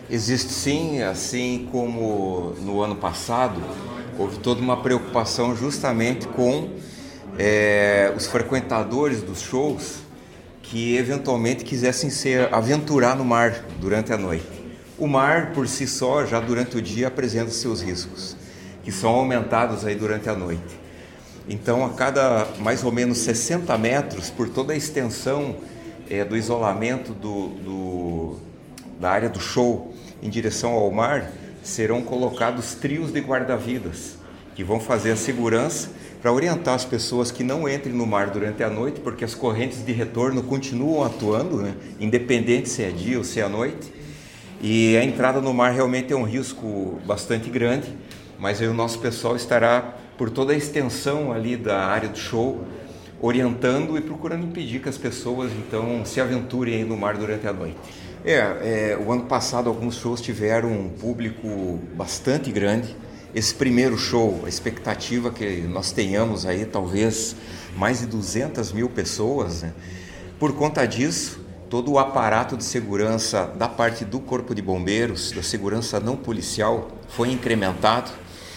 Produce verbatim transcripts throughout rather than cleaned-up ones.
Existe sim, assim como no ano passado, houve toda uma preocupação justamente com é, os frequentadores dos shows que eventualmente quisessem se aventurar no mar durante a noite. O mar, por si só, já durante o dia apresenta seus riscos, que são aumentados aí durante a noite. Então, a cada mais ou menos sessenta metros, por toda a extensão é, do isolamento do, do, da área do show em direção ao mar, serão colocados trios de guarda-vidas, que vão fazer a segurança para orientar as pessoas que não entrem no mar durante a noite, porque as correntes de retorno continuam atuando, né? Independente se é dia ou se é noite. E a entrada no mar realmente é um risco bastante grande, mas aí o nosso pessoal estará por toda a extensão ali da área do show, orientando e procurando impedir que as pessoas então se aventurem aí no mar durante a noite. É, é, o ano passado alguns shows tiveram um público bastante grande. Esse primeiro show, a expectativa que nós tenhamos aí talvez mais de duzentas mil pessoas, né? Por conta disso, todo o aparato de segurança da parte do Corpo de Bombeiros, da segurança não policial, foi incrementado.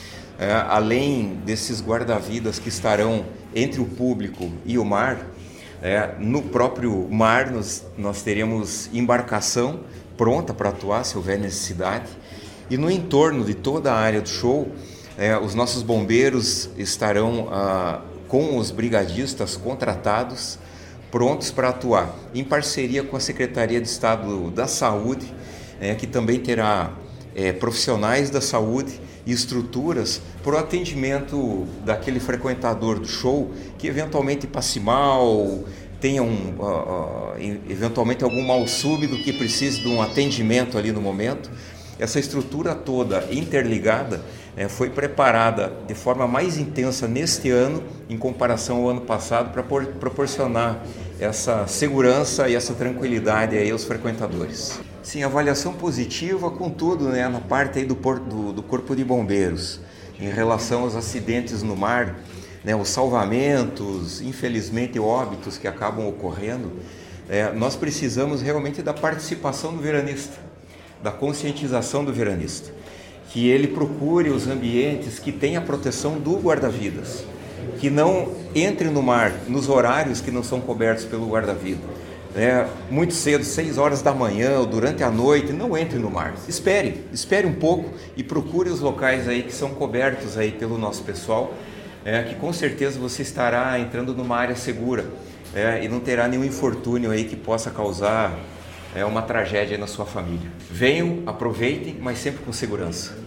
É, além desses guarda-vidas que estarão entre o público e o mar, é, no próprio mar nós, nós teremos embarcação pronta para atuar se houver necessidade. E no entorno de toda a área do show, é, os nossos bombeiros estarão ah, com os brigadistas contratados, prontos para atuar, em parceria com a Secretaria de Estado da Saúde, é, que também terá é, profissionais da saúde e estruturas para o atendimento daquele frequentador do show que eventualmente passe mal, tenha um, uh, uh, eventualmente algum mal súbito que precise de um atendimento ali no momento. Essa estrutura toda interligada é, foi preparada de forma mais intensa neste ano em comparação ao ano passado para por, proporcionar essa segurança e essa tranquilidade aí aos frequentadores. Sim, avaliação positiva, contudo, né, na parte aí do, do, do Corpo de Bombeiros, em relação aos acidentes no mar, né, os salvamentos, infelizmente óbitos que acabam ocorrendo, é, nós precisamos realmente da participação do veranista, da conscientização do veranista, que ele procure os ambientes que têm a proteção do guarda-vidas, que não entre no mar nos horários que não são cobertos pelo guarda-vida. É, muito cedo, seis horas da manhã ou durante a noite, não entre no mar. Espere, espere um pouco e procure os locais aí que são cobertos aí pelo nosso pessoal, é, que com certeza você estará entrando numa área segura, é, e não terá nenhum infortúnio aí que possa causar é, uma tragédia aí na sua família. Venham, aproveitem, mas sempre com segurança.